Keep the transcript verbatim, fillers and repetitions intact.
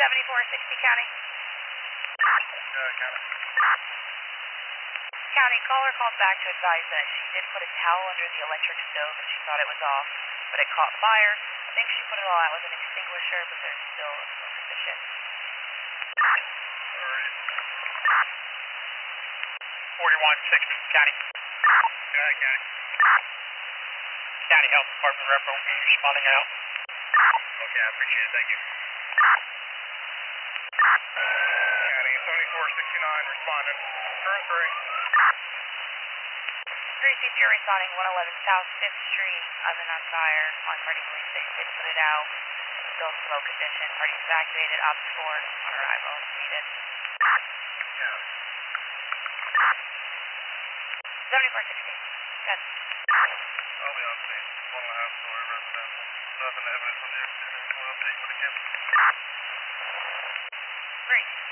seventy-four sixty County. Uh, county. County, caller called back to advise that she did put a towel under the electric stove and she thought it was off, but it caught fire. I think she put it all out with an extinguisher, but there's still a smoke suspicion. Alright. forty-one sixty, County. Go ahead, county. County Health Department rep will be responding out. Okay, I appreciate it. Thank you. County, seventy-four sixty-nine responding. Current three. three C G responding one eleven South fifth Street, oven on fire. On party police, they did put it out. Still smoke condition. Party's evacuated. Ops four on arrival if needed. County. seventy-four sixty. Good. I'll be on scene. One and a half story residential. Nothing evident from the exterior. We'll update when it can. Great.